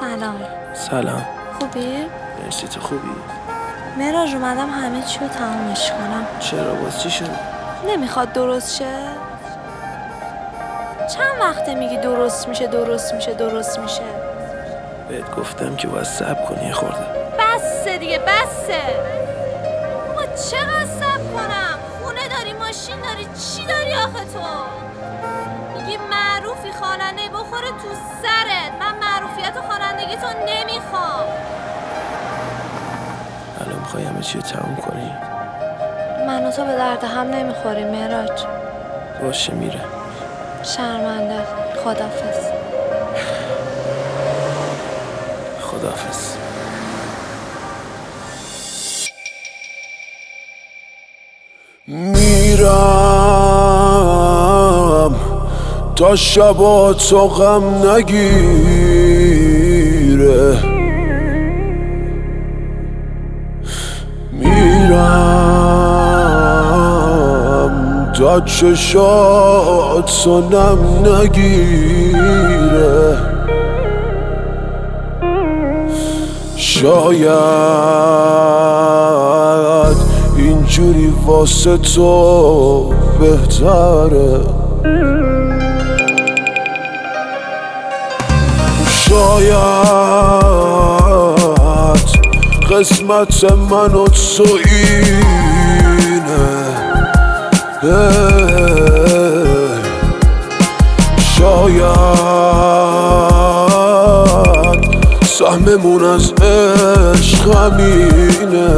سلام. خوبی؟ مرسی، تو خوبی؟ مهراج اومدم همه چی رو تمامش کنم. چرا؟ باز چی شد؟ نمیخواد درست شه؟ چند وقته میگی درست میشه؟ بهت گفتم که باید صبر کنی خورده. بسه دیگه، بسه. ما چقدر صبر کنم؟ خونه داری، ماشین داری، چی داری آخه تو؟ میگی معروفی، خواننده بخوره تو سرت. من معروفیت و خوانندگی تو نمیخوام. الان میخوای همه چی رو تموم کنی؟ من و تو به درد هم نمیخوریم مهراج. باشه، میره. شرمنده. خداحافظ. خداحافظ. میرم تا شبا تو غم نگیره، میرم تا چشات سنم نگیره. شاید اینجوری واسه تو بهتره، شاید قسمت من و تو اینه، شاید سهممون از عشق همینه.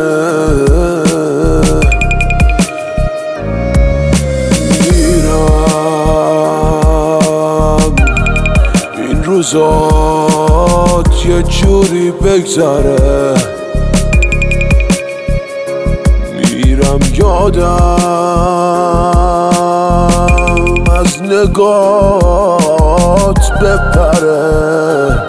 میرم این روزات یه جوری بگذره، میرم یادم از نگات بپره.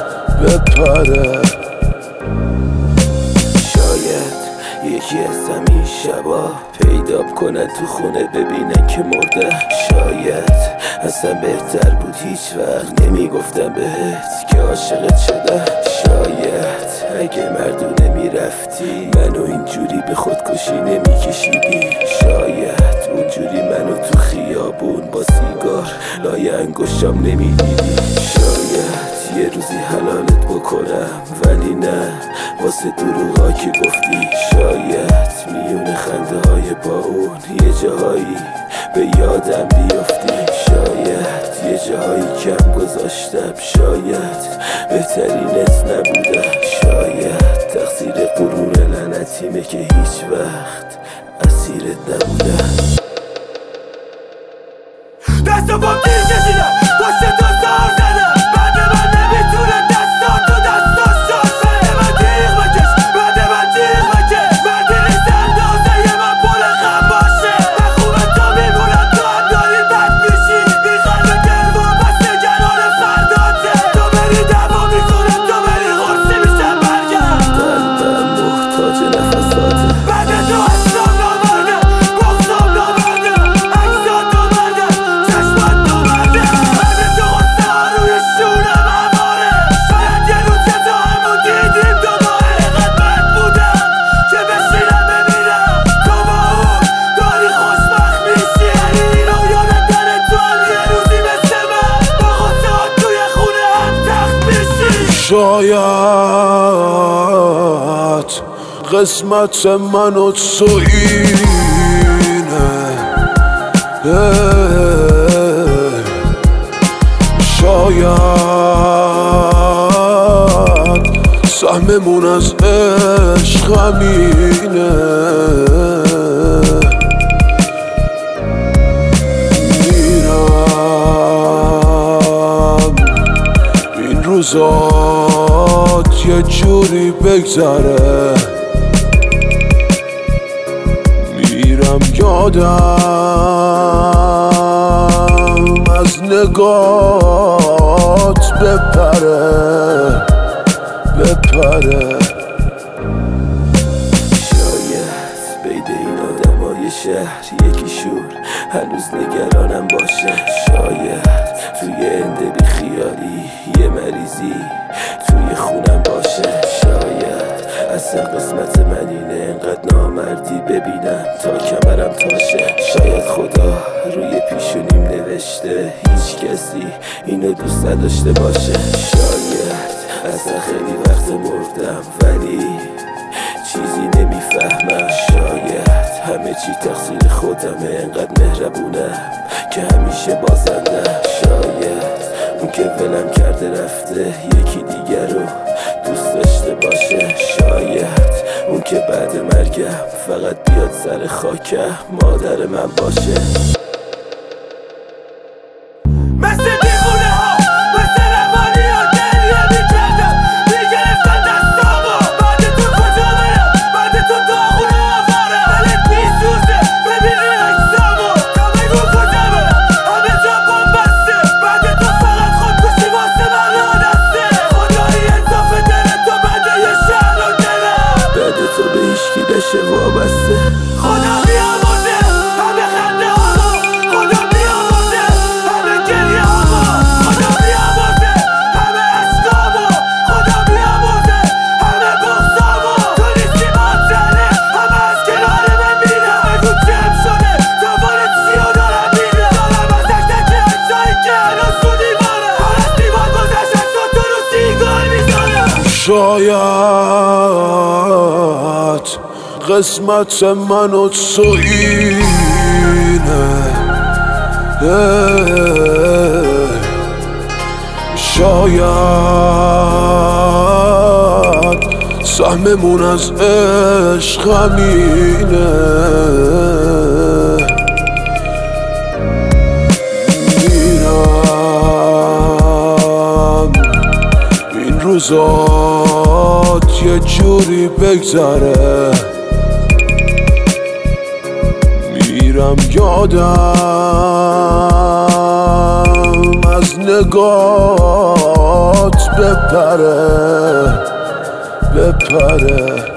شاید یکی از همین شبا پیدا کنن تو خونه ببینن که مرده. شاید اصلا بهتر بود هیچ وقت نمیگفتم بهت که عاشقت شدم. شاید اگه مردونه میرفتی منو اینجوری به خودکشی نمیکشیدی. شاید اونجوری منو تو خیابون با سیگار لای انگشتم نمیدیدی. شاید یه روزی حلالت بکنم ولی نه واسه دروغا که گفتی. شاید میون خنده های با اون یه جاهایی به یادم بیافتی. شاید یه جاهایی کم گذاشتم، شاید بهترینت نبودم. شاید تقصیر غرور لعنتیمه که هیچ وقت اسیرت نبودم. دست و پام تیر کشیدم، پشت تو سار زدم. بعد من نمیتونه دستان تو دستاش شد. بعد من تیغ بکش، بعد من تیغ بکش. مردی نیست اندازه من پر خم باشه. من خوبه تا میمونم تو هم داری بد میشی. این قلب گرما بس نگران فرداته. تو بری دوا میکنم، تو بری غرصی میشم برگرد. قلبم محتاج نفساته. بعد تو اصلام نامرده، بغضام نامرده، عکسات نامرده، چشمات نامرده. بعد تو غصه ها روی شونم هماره. شاید یه روز که تو همون دیدیم دوباره. اینقدر بد بودم که بشینم ببینم تو با اون داری خوشبخت میشی. یعنی اینو یادت نره تو هم یه روزی مثل من با غصه ها توی خونه هم تخت میشی. شاید قسمت من و تو اینه، شاید سهممون از عشق همینه. میرم این روزات یه جوری بگذره، میرم یادم از نگات بپره. شاید بین این آدمای شهر یکیشون هنوز نگرانم باشه. شاید توی انده بی خیالی یه مریضی توی اصلا قسمت من اینه انقدر نامردی ببینم تا کمرم تاشه. شاید خدا روی پیشونیم نوشته هیچ کسی اینو دوست نداشته باشه. شاید اصلا خیلی وقت مردم ولی چیزی نمیفهمم. شاید همه چی تقصیر خودمه، انقدر مهربونم که همیشه بازندم. شاید اون که ولم کرده رفته یکی دیگر رو دوست داشته باشه. شاید اون که بعد مرگم فقط بیاد سر خاکم مادر من باشه. مثل دیوونه ها مثل روانی ها گریه میکردم میگرفتن دستامو. بعد تو کجا برم بعد تو داغون و آوارم. دلت میسوزه ببینی عکسامو تا بگو کجا برم همه جا بمبسته. بعد تو فقط خودکشی واسه من را دسته. خدایی اضافه دلت تو بده یه شهر و دلم بعد تو به هیچکی نشه وابسته. خدا بیامرزه همه خنده هامو. خدا بیامرزه همه گریه هامو. خدا بیامرزه همه عشقامو. خدا بیامرزه همه بغضامو. تو نیستی مانزله همه از کنار من میرم. بگو چم شده دوباره چیو دارم میرم. دارم از تک تک عکسایی که هنوز تو دیوارم. پر از دیوار گذشت تو رو سیگار میزنم. شاید قسمت من و تو اینه. شاید سهممون از عشق همینه. میرم این روزات یه جوری بگذره. میرم یادم از نگات بپره.